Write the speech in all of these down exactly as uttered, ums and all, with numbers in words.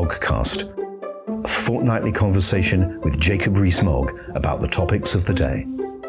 Rees-Mogg Cast, a fortnightly conversation with Jacob Rees-Mogg about the topics of the day.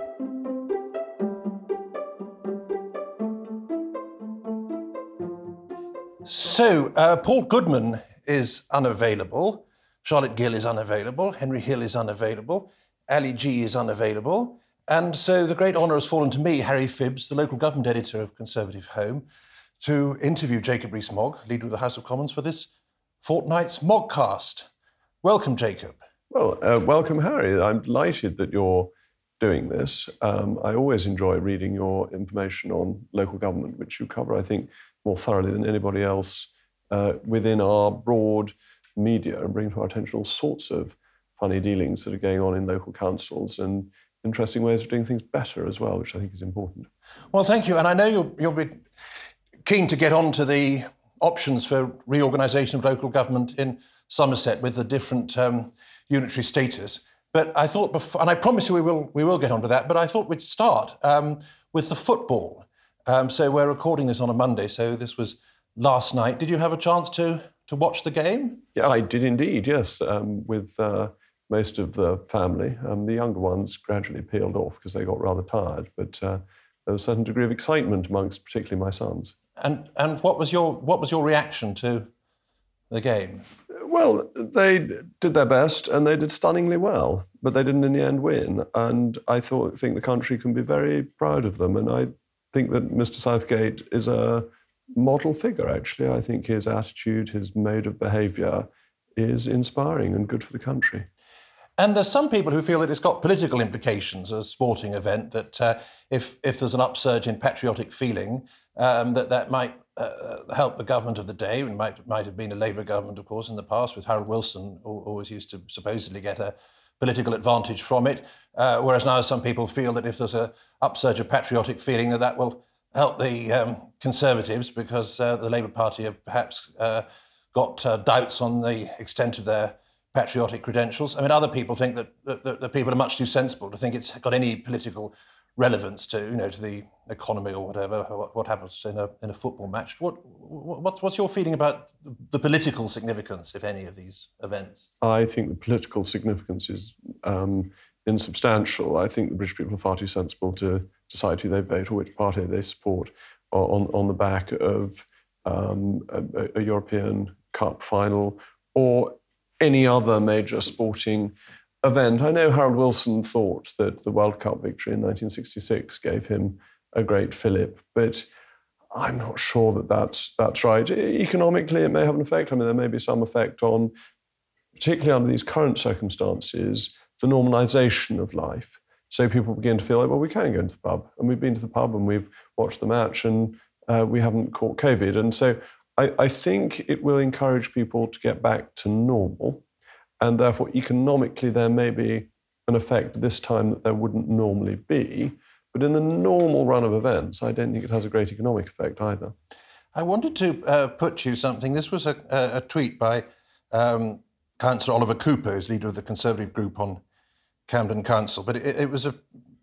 So, uh, Paul Goodman is unavailable, Charlotte Gill is unavailable, Henry Hill is unavailable, Ali G is unavailable, and so the great honour has fallen to me, Harry Phibbs, the local government editor of Conservative Home, to interview Jacob Rees-Mogg, Leader of the House of Commons, for this fortnight's Mogcast. Welcome, Jacob. Well, uh, welcome, Harry. I'm delighted that you're doing this. Um, I always enjoy reading your information on local government, which you cover, I think, more thoroughly than anybody else uh, within our broad media, and bring to our attention all sorts of funny dealings that are going on in local councils and interesting ways of doing things better as well, which I think is important. Well, thank you. And I know you'll, you'll be keen to get on to the options for reorganisation of local government in Somerset with the different um, unitary status. But I thought, before, and I promise you we will we will get onto that, but I thought we'd start um, with the football. Um, so we're recording this on a Monday, so this was last night. Did you have a chance to to watch the game? Yeah, I did indeed, yes, um, with uh, most of the family. Um, the younger ones gradually peeled off because they got rather tired, but uh, there was a certain degree of excitement amongst particularly my sons. And and what was your what was your reaction to the game? Well, they did their best and they did stunningly well, but they didn't in the end win. And I thought think the country can be very proud of them. And I think that Mister Southgate is a model figure, actually. I think his attitude, his mode of behaviour is inspiring and good for the country. And there's some people who feel that it's got political implications as a sporting event, that uh, if if there's an upsurge in patriotic feeling, um, that that might uh, help the government of the day. It might, might have been a Labour government, of course, in the past, with Harold Wilson, who always used to supposedly get a political advantage from it, uh, whereas now some people feel that if there's an upsurge of patriotic feeling, that that will help the um, Conservatives, because uh, the Labour Party have perhaps uh, got uh, doubts on the extent of their patriotic credentials. I mean, other people think that, that, that people are much too sensible to think it's got any political relevance to, you know, to the economy or whatever, what, what happens in a in a football match. What, what what's your feeling about the political significance, if any, of these events? I think the political significance is um, insubstantial. I think the British people are far too sensible to decide who they vote or which party they support on on the back of um, a, a European Cup final or any other major sporting event. I know Harold Wilson thought that the World Cup victory in nineteen sixty-six gave him a great fillip, but I'm not sure that that's, that's right. Economically, it may have an effect. I mean, there may be some effect on, particularly under these current circumstances, the normalisation of life. So people begin to feel like, well, we can go into the pub, and we've been to the pub and we've watched the match and uh, we haven't caught COVID. And so I, I think it will encourage people to get back to normal. And therefore, economically, there may be an effect this time that there wouldn't normally be. But in the normal run of events, I don't think it has a great economic effect either. I wanted to uh, put you something. This was a, a, a tweet by um, Councillor Oliver Cooper, who's leader of the Conservative group on Camden Council. But it, it was a,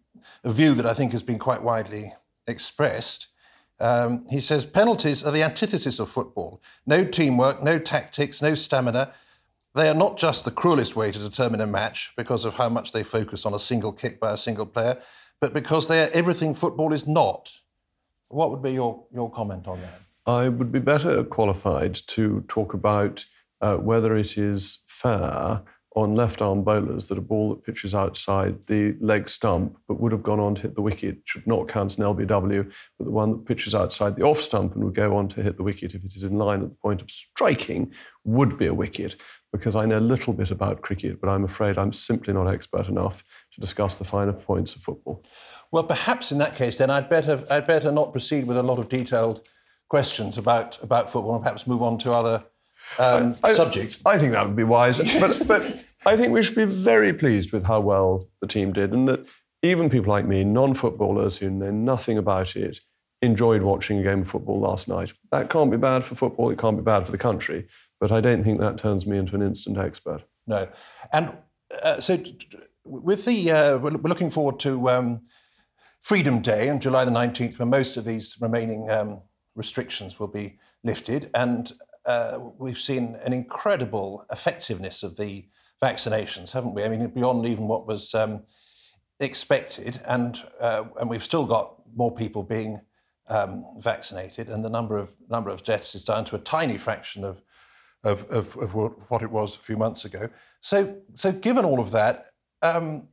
a view that I think has been quite widely expressed. Um, he says, penalties are the antithesis of football. No teamwork, no tactics, no stamina. They are not just the cruelest way to determine a match because of how much they focus on a single kick by a single player, but because they are everything football is not. What would be your, your comment on that? I would be better qualified to talk about uh, whether it is fair on left-arm bowlers that a ball that pitches outside the leg stump but would have gone on to hit the wicket should not count as an L B W, but the one that pitches outside the off stump and would go on to hit the wicket if it is in line at the point of striking would be a wicket. Because I know a little bit about cricket, but I'm afraid I'm simply not expert enough to discuss the finer points of football. Well, perhaps in that case, then, I'd better I'd better not proceed with a lot of detailed questions about, about football and perhaps move on to other um, I, subjects. I think that would be wise. But, but I think we should be very pleased with how well the team did, and that even people like me, non-footballers who know nothing about it, enjoyed watching a game of football last night. That can't be bad for football, it can't be bad for the country. But I don't think that turns me into an instant expert. No. And uh, so with the, uh, we're looking forward to um, Freedom Day on July the nineteenth, where most of these remaining um, restrictions will be lifted. And uh, we've seen an incredible effectiveness of the vaccinations, haven't we? I mean, beyond even what was um, expected, and uh, and we've still got more people being um, vaccinated, and the number of number of deaths is down to a tiny fraction of of, of, of what it was a few months ago. So, so given all of that, um,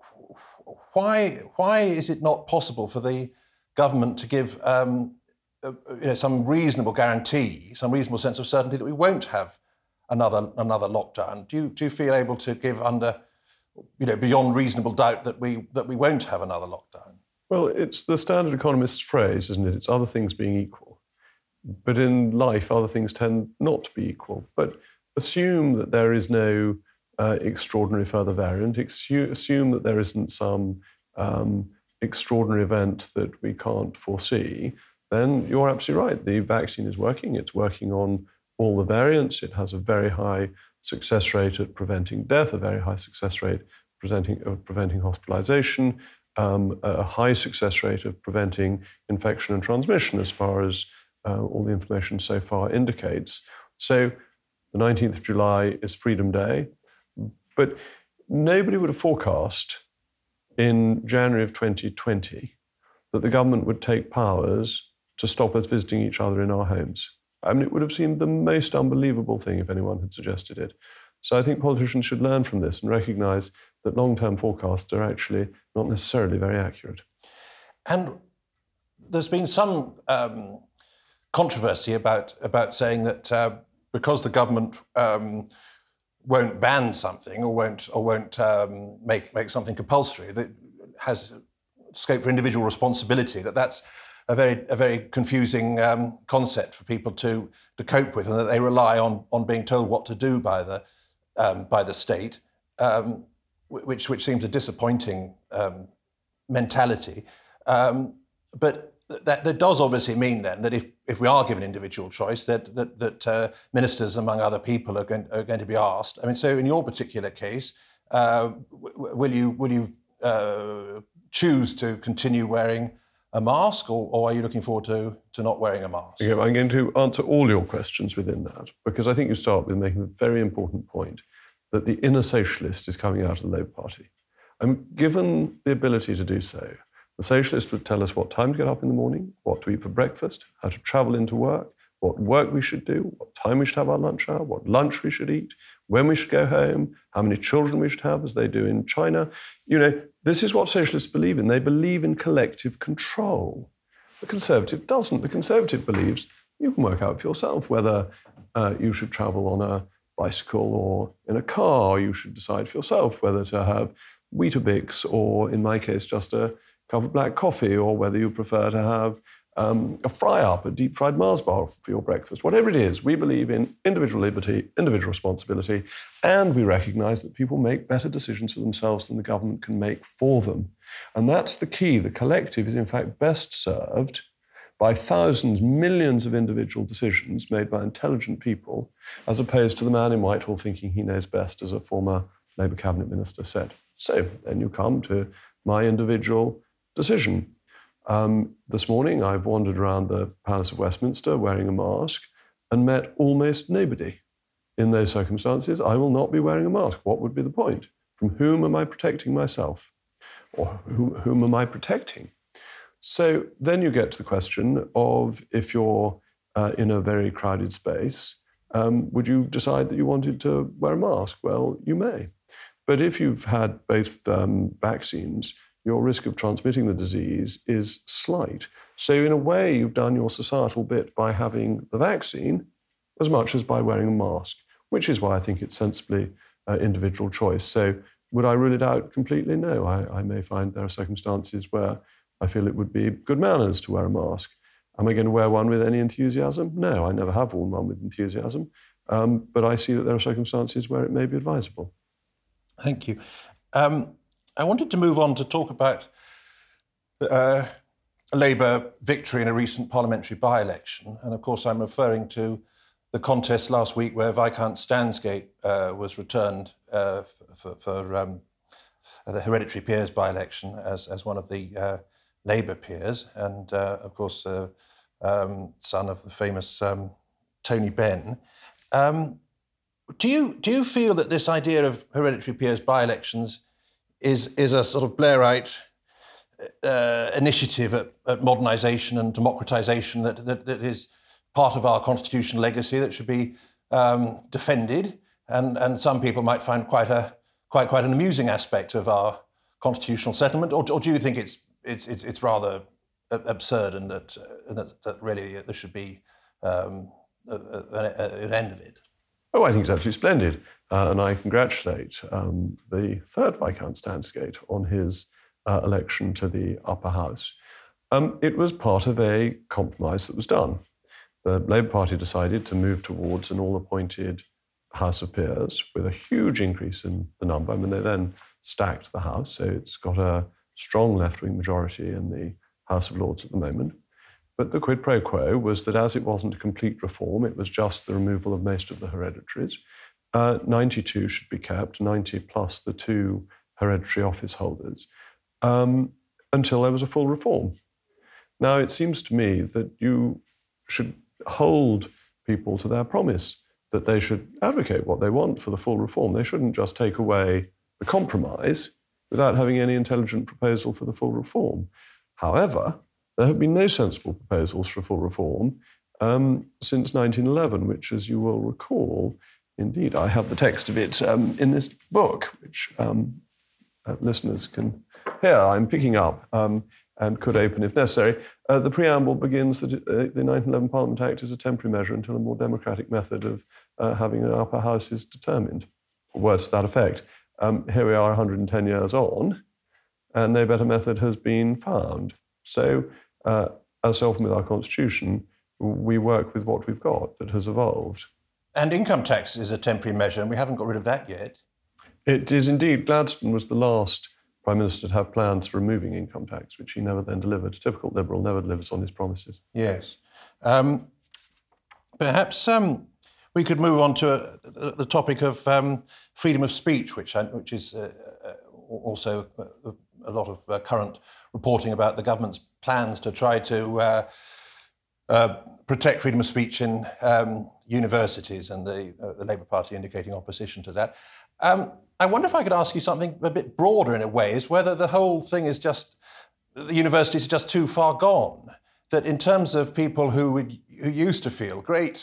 why why is it not possible for the government to give um, uh, you know, some reasonable guarantee, some reasonable sense of certainty that we won't have another another lockdown? Do you do you feel able to give under, you know, beyond reasonable doubt that we that we won't have another lockdown? Well, it's the standard economist's phrase, isn't it? It's other things being equal. But in life, other things tend not to be equal. But assume that there is no uh, extraordinary further variant. Exu- assume that there isn't some um, extraordinary event that we can't foresee. Then you're absolutely right. The vaccine is working. It's working on all the variants. It has a very high success rate at preventing death, a very high success rate preventing, of preventing hospitalization, um, a high success rate of preventing infection and transmission, as far as uh, all the information so far indicates. So the nineteenth of July is Freedom Day, but nobody would have forecast in January of twenty twenty that the government would take powers to stop us visiting each other in our homes. I mean, it would have seemed the most unbelievable thing if anyone had suggested it. So I think politicians should learn from this and recognise that long-term forecasts are actually not necessarily very accurate. And there's been some um, controversy about, about saying that uh, because the government um, won't ban something or won't or won't um, make make something compulsory that has scope for individual responsibility, that that's a very a very confusing um, concept for people to to cope with, and that they rely on on being told what to do by the um, by the state, um, which which seems a disappointing um, mentality. Um, but that, that does obviously mean then that if, if we are given individual choice, that that, that uh, ministers, among other people, are going, are going to be asked. I mean, so in your particular case, uh, w- will you will you uh, choose to continue wearing a mask, or, or are you looking forward to, to not wearing a mask? Okay, I'm going to answer all your questions within that, because I think you start with making a very important point that the inner socialist is coming out of the Labour Party. And given the ability to do so, the socialist would tell us what time to get up in the morning, what to eat for breakfast, how to travel into work, what work we should do, what time we should have our lunch hour, what lunch we should eat, when we should go home, how many children we should have, as they do in China. You know, this is what socialists believe in. They believe in collective control. The Conservative doesn't. The Conservative believes you can work out for yourself whether uh, you should travel on a bicycle or in a car. You should decide for yourself whether to have Weetabix or, in my case, just a cup of black coffee, or whether you prefer to have um, a fry-up, a deep-fried Mars bar for your breakfast. Whatever it is, we believe in individual liberty, individual responsibility, and we recognise that people make better decisions for themselves than the government can make for them. And that's the key. The collective is, in fact, best served by thousands, millions of individual decisions made by intelligent people, as opposed to the man in Whitehall thinking he knows best, as a former Labour cabinet minister said. So then you come to my individual decision. Um, this morning, I've wandered around the Palace of Westminster wearing a mask and met almost nobody. In those circumstances, I will not be wearing a mask. What would be the point? From whom am I protecting myself? Or who, whom am I protecting? So then you get to the question of, if you're uh, in a very crowded space, um, would you decide that you wanted to wear a mask? Well, you may. But if you've had both um, vaccines, your risk of transmitting the disease is slight. So in a way, you've done your societal bit by having the vaccine as much as by wearing a mask, which is why I think it's sensibly uh, individual choice. So would I rule it out completely? No. I, I may find there are circumstances where I feel it would be good manners to wear a mask. Am I going to wear one with any enthusiasm? No, I never have worn one with enthusiasm. Um, but I see that there are circumstances where it may be advisable. Thank you. Um, I wanted to move on to talk about uh, a Labour victory in a recent parliamentary by-election. And of course, I'm referring to the contest last week where Viscount Stansgate uh, was returned uh, for, for um, the hereditary peers by-election as, as one of the uh, Labour peers. And uh, of course, uh, um, son of the famous um, Tony Benn. Um, do you do you feel that this idea of hereditary peers by-elections is is a sort of Blairite uh, initiative at, at modernisation and democratisation that, that that is part of our constitutional legacy that should be um, defended, and and some people might find quite a quite quite an amusing aspect of our constitutional settlement, or, or do you think it's it's it's, it's rather absurd and that, uh, that that really there should be um, a, a, an end of it? Oh, I think it's absolutely splendid, uh, and I congratulate um, the third Viscount Stansgate on his uh, election to the upper house. Um, it was part of a compromise that was done. The Labour Party decided to move towards an all-appointed House of Peers with a huge increase in the number. I mean, they then stacked the House, so it's got a strong left-wing majority in the House of Lords at the moment. But the quid pro quo was that as it wasn't a complete reform, it was just the removal of most of the hereditaries. Uh, ninety-two should be kept, ninety plus the two hereditary office holders, um, until there was a full reform. Now, it seems to me that you should hold people to their promise, that they should advocate what they want for the full reform. They shouldn't just take away the compromise without having any intelligent proposal for the full reform. However, there have been no sensible proposals for full reform um, since nineteen eleven, which, as you will recall, indeed, I have the text of it um, in this book, which um, uh, listeners can hear. I'm picking up um, and could open if necessary. Uh, the preamble begins that uh, the nineteen eleven Parliament Act is a temporary measure until a more democratic method of uh, having an upper house is determined. Words to that effect. Um, here we are one hundred ten years on, and no better method has been found. So, uh, as often with our constitution, we work with what we've got that has evolved. And income tax is a temporary measure, and we haven't got rid of that yet. It is indeed. Gladstone was the last Prime Minister to have plans for removing income tax, which he never then delivered. A typical Liberal never delivers on his promises. Yes. Um, perhaps um, we could move on to uh, the, the topic of um, freedom of speech, which, which is uh, also a, a lot of uh, current reporting about the government's plans to try to uh, uh, protect freedom of speech in um, universities, and the, uh, the Labour Party indicating opposition to that. Um, I wonder if I could ask you something a bit broader in a way, is whether the whole thing is just, the universities are just too far gone, that in terms of people who, would, who used to feel great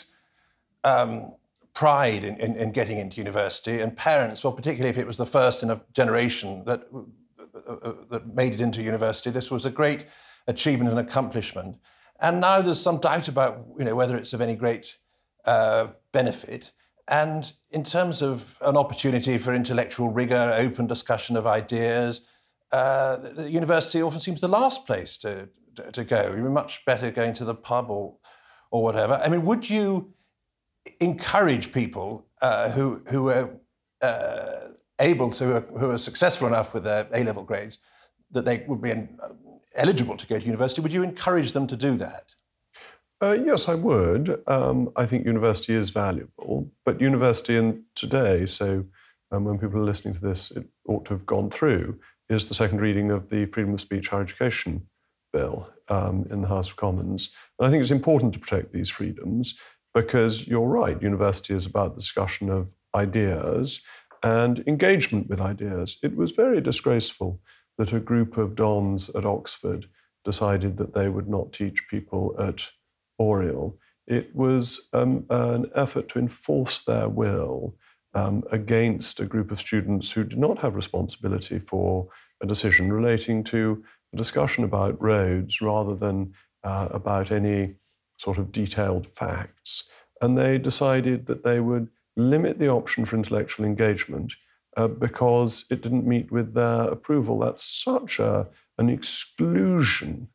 um, pride in, in, in getting into university, and parents, well, particularly if it was the first in a generation that, uh, that made it into university, this was a great achievement and accomplishment. And now there's some doubt about, you know, whether it's of any great uh, benefit. And in terms of an opportunity for intellectual rigour, open discussion of ideas, uh, the, the university often seems the last place to, to, to go. You'd be much better going to the pub or, or whatever. I mean, would you encourage people uh, who, who are uh, able to, who are successful enough with their A-level grades, that they would be in, uh, eligible to go to university, would you encourage them to do that? Uh, yes, I would. Um, I think university is valuable, but university in today, so um, when people are listening to this, it ought to have gone through, is the second reading of the Freedom of Speech Higher Education Bill um, in the House of Commons. And I think it's important to protect these freedoms because you're right, university is about the discussion of ideas and engagement with ideas. It was very disgraceful that a group of dons at Oxford decided that they would not teach people at Oriel. It was um, an effort to enforce their will um, against a group of students who did not have responsibility for a decision relating to a discussion about roads rather than uh, about any sort of detailed facts. And they decided that they would limit the option for intellectual engagement uh, because it didn't meet with their approval. That's such a, an exclusion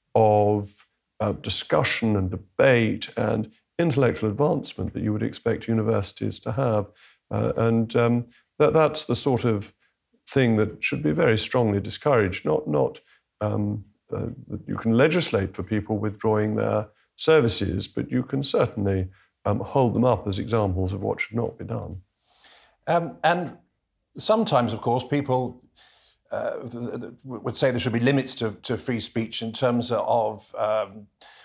of uh, discussion and debate and intellectual advancement that you would expect universities to have. Uh, and um, that, that's the sort of thing that should be very strongly discouraged, not, not um, uh, that you can legislate for people withdrawing their services, but you can certainly um, hold them up as examples of what should not be done. Um, and sometimes, of course, people uh, would say there should be limits to, to free speech in terms of um,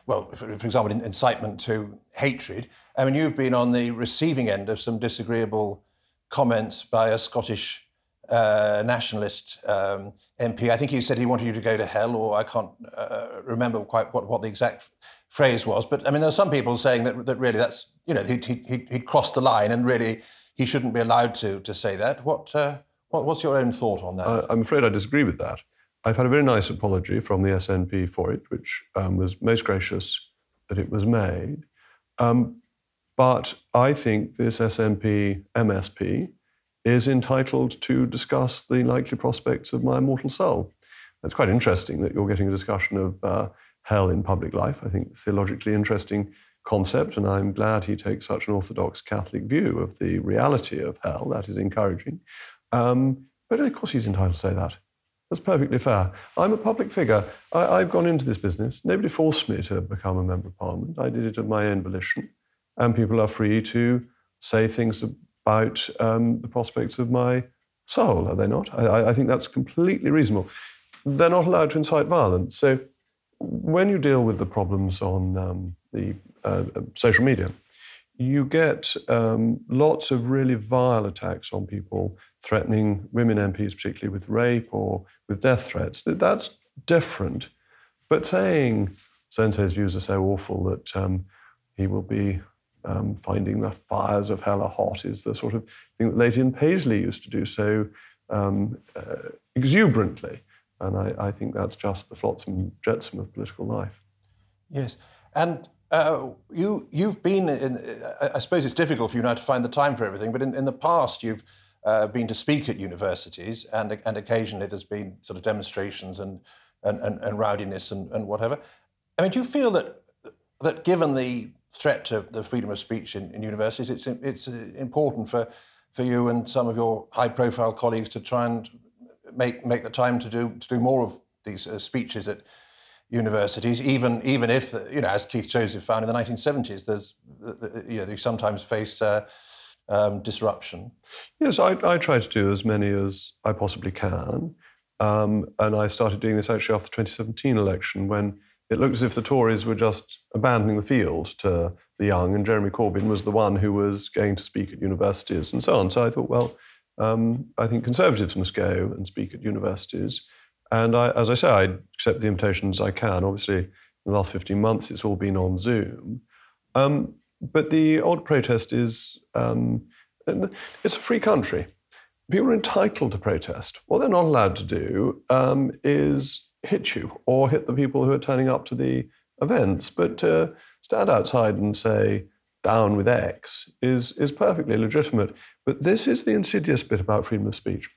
well, for, for example, incitement to hatred. I mean, you've been on the receiving end of some disagreeable comments by a Scottish uh, nationalist um, M P. I think he said he wanted you to go to hell, or I can't uh, remember quite what, what the exact phrase was. But I mean, there are some people saying that that really that's, you know, he he he'd crossed the line and really he shouldn't be allowed to to say that. What uh, what what's your own thought on that? Uh, I'm afraid I disagree with that. I've had a very nice apology from the S N P for it, which um, was most gracious that it was made. Um, but I think this S N P M S P is entitled to discuss the likely prospects of my immortal soul. It's quite interesting that you're getting a discussion of uh, hell in public life. I think theologically interesting concept, and I'm glad he takes such an orthodox Catholic view of the reality of hell. That is encouraging. Um, but of course he's entitled to say that. That's perfectly fair. I'm a public figure. I, I've gone into this business. Nobody forced me to become a member of Parliament. I did it of my own volition. And people are free to say things about um, the prospects of my soul, are they not? I, I think that's completely reasonable. They're not allowed to incite violence. So when you deal with the problems on um, the uh, social media, you get um, lots of really vile attacks on people, threatening women M Ps, particularly with rape or with death threats. That's different. But saying so-and-so's views are so awful that um, he will be um, finding the fires of hell are hot is the sort of thing that Lady Anne Paisley used to do so um, uh, exuberantly. And I, I think that's just the flotsam and jetsam of political life. Yes. And uh, you, you've been, in, I suppose it's difficult for you now to find the time for everything, but in, in the past you've uh, been to speak at universities, and, and occasionally there's been sort of demonstrations and, and, and, and rowdiness and, and whatever. I mean, do you feel that, that given the threat to the freedom of speech in, in universities, it's, it's important for, for you and some of your high-profile colleagues to try and make make the time to do to do more of these uh, speeches at universities, even even if, you know, as Keith Joseph found in the nineteen seventies, there's uh, you know you sometimes face uh, um, disruption. Yes, I, I try to do as many as I possibly can, um, and I started doing this actually after the twenty seventeen election, when it looked as if the Tories were just abandoning the field to the young, and Jeremy Corbyn was the one who was going to speak at universities and so on. So I thought, well, Um, I think Conservatives must go and speak at universities. And I, as I say, I accept the invitations I can. Obviously, in the last fifteen months, it's all been on Zoom. Um, but the odd protest is, um, it's a free country. People are entitled to protest. What they're not allowed to do um, is hit you or hit the people who are turning up to the events. But to stand outside and say, down with X, is, is perfectly legitimate. But this is the insidious bit about freedom of speech.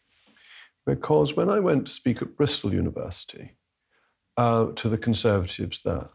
Because when I went to speak at Bristol University uh, to the Conservatives there,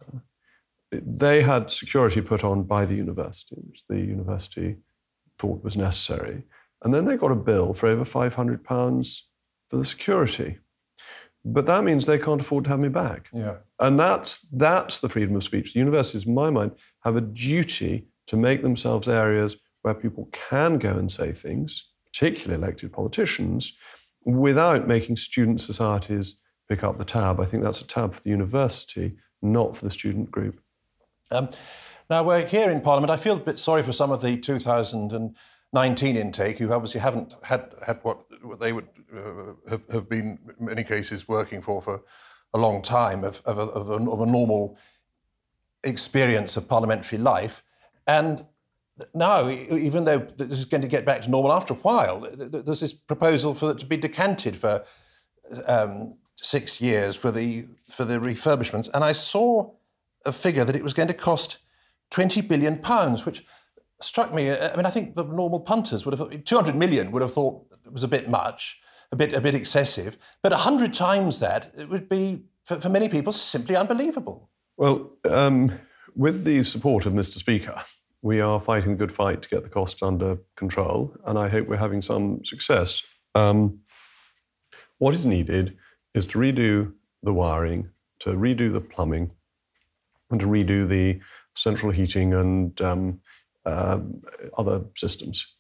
they had security put on by the university, which the university thought was necessary. And then they got a bill for over five hundred pounds for the security. But that means they can't afford to have me back. Yeah. And that's, that's the freedom of speech. The universities, in my mind, have a duty to make themselves areas where people can go and say things, particularly elected politicians, without making student societies pick up the tab. I think that's a tab for the university, not for the student group. Um, now, we're here in Parliament. I feel a bit sorry for some of the two thousand nineteen intake, who obviously haven't had, had what, what they would uh, have, have been, in many cases, working for for a long time, of, of, a, of, a, of a normal experience of parliamentary life. And now, even though this is going to get back to normal after a while, there's this proposal for it to be decanted for um, six years for the for the refurbishments. And I saw a figure that it was going to cost twenty billion pounds, which struck me. I mean, I think the normal punters would have two hundred million would have thought it was a bit much, a bit a bit excessive. But one hundred times that, it would be, for, for many people, simply unbelievable. Well, um, with the support of Mister Speaker, we are fighting a good fight to get the costs under control, and I hope we're having some success. Um, what is needed is to redo the wiring, to redo the plumbing, and to redo the central heating and um, uh, other systems.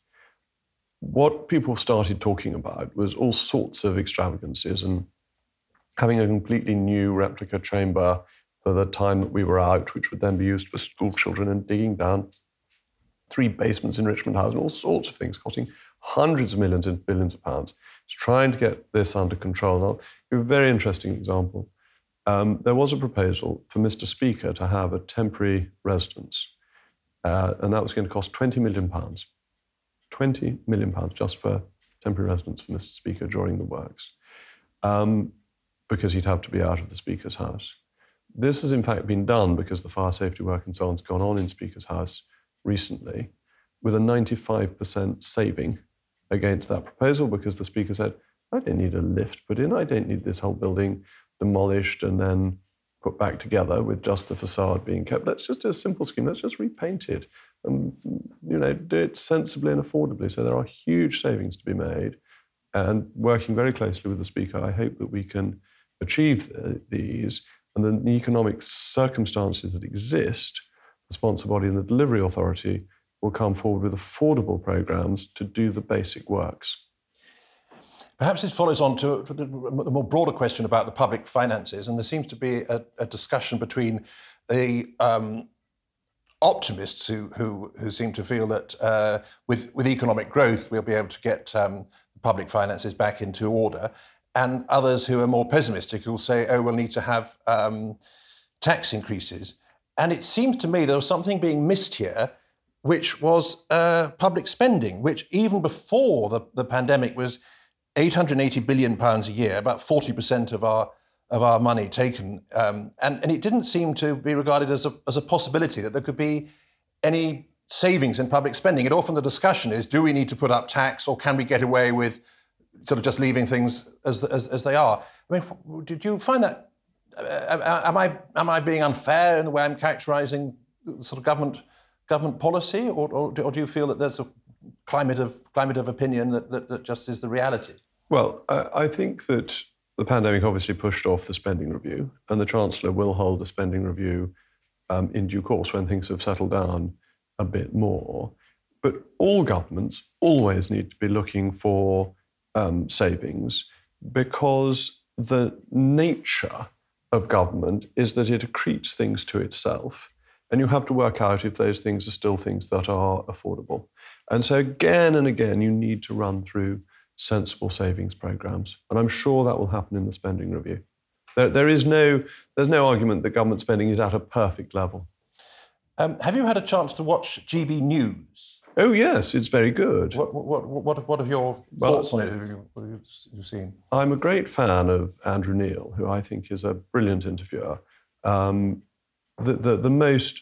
What people started talking about was all sorts of extravagances, and having a completely new replica chamber for the time that we were out, which would then be used for school children and digging down three basements in Richmond House and all sorts of things, costing hundreds of millions into billions of pounds. It's trying to get this under control. And I'll give a very interesting example. Um, there was a proposal for Mister Speaker to have a temporary residence, uh, and that was going to cost twenty million pounds. twenty million pounds just for temporary residence for Mister Speaker during the works, um, because he'd have to be out of the Speaker's house. This has in fact been done because the fire safety work and so on has gone on in Speaker's house recently, with a ninety-five percent saving against that proposal, because the Speaker said, I don't need a lift put in, I don't need this whole building demolished and then put back together with just the facade being kept. Let's just do a simple scheme, let's just repaint it and, you know, do it sensibly and affordably. So there are huge savings to be made, and working very closely with the Speaker, I hope that we can achieve the, these, and then the economic circumstances that exist, the sponsor body and the delivery authority will come forward with affordable programmes to do the basic works. Perhaps this follows on to the more broader question about the public finances, and there seems to be a, a discussion between the um, optimists who, who who seem to feel that uh, with, with economic growth we'll be able to get um, public finances back into order, and others who are more pessimistic who will say, oh, we'll need to have um, tax increases. And it seems to me there was something being missed here, which was uh, public spending, which even before the, the pandemic was eight hundred eighty billion pounds a year, about forty percent of our of our money taken. Um, and, and it didn't seem to be regarded as a, as a possibility that there could be any savings in public spending. And often the discussion is, do we need to put up tax, or can we get away with sort of just leaving things as, as, as they are? I mean, did you find that, uh, am I am I being unfair in the way I'm characterising sort of government government policy, or, or, or do you feel that there's a climate of climate of opinion that, that, that just is the reality? Well, I, I think that the pandemic obviously pushed off the spending review, and the Chancellor will hold a spending review um, in due course when things have settled down a bit more. But all governments always need to be looking for um, savings, because the nature of government is that it accretes things to itself. And you have to work out if those things are still things that are affordable. And so again and again, you need to run through sensible savings programs. And I'm sure that will happen in the spending review. There, there is no, there's no argument that government spending is at a perfect level. Um, have you had a chance to watch G B News? Oh, yes, it's very good. What, what, what, what are your well, thoughts on it? Have you, what have you seen? I'm a great fan of Andrew Neil, who I think is a brilliant interviewer. Um, The, the, the most,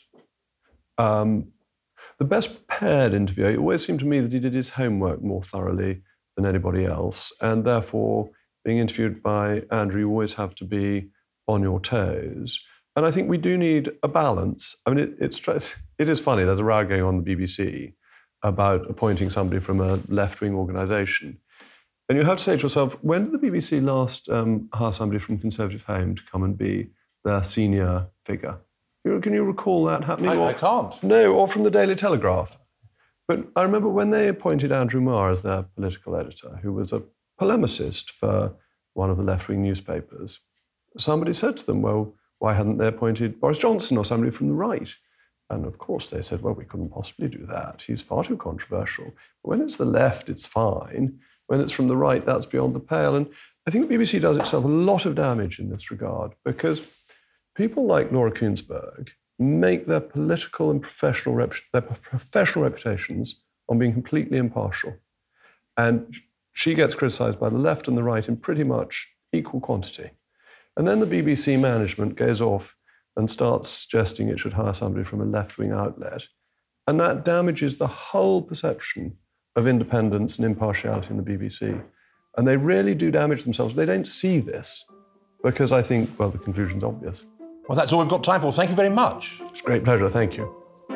um, the best prepared interviewer. It always seemed to me that he did his homework more thoroughly than anybody else, and therefore being interviewed by Andrew, you always have to be on your toes. And I think we do need a balance. I mean, it, it's, it is funny, there's a row going on in the B B C about appointing somebody from a left-wing organisation. And you have to say to yourself, when did the B B C last um, hire somebody from Conservative Home to come and be their senior figure? Can you recall that happening? I, or, I can't. No, or from the Daily Telegraph. But I remember when they appointed Andrew Marr as their political editor, who was a polemicist for one of the left-wing newspapers, somebody said to them, well, why hadn't they appointed Boris Johnson or somebody from the right? And of course they said, well, we couldn't possibly do that. He's far too controversial. But when it's the left, it's fine. When it's from the right, that's beyond the pale. And I think the B B C does itself a lot of damage in this regard, because people like Laura Kuenssberg make their political and professional rep- their professional reputations on being completely impartial. And she gets criticised by the left and the right in pretty much equal quantity. And then the B B C management goes off and starts suggesting it should hire somebody from a left-wing outlet. And that damages the whole perception of independence and impartiality in the B B C. And they really do damage themselves. They don't see this because I think, well, the conclusion's obvious. Well, that's all we've got time for. Thank you very much. It's a great pleasure. Thank you.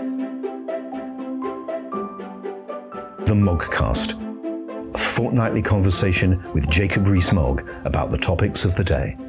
The Mogcast, a fortnightly conversation with Jacob Rees-Mogg about the topics of the day.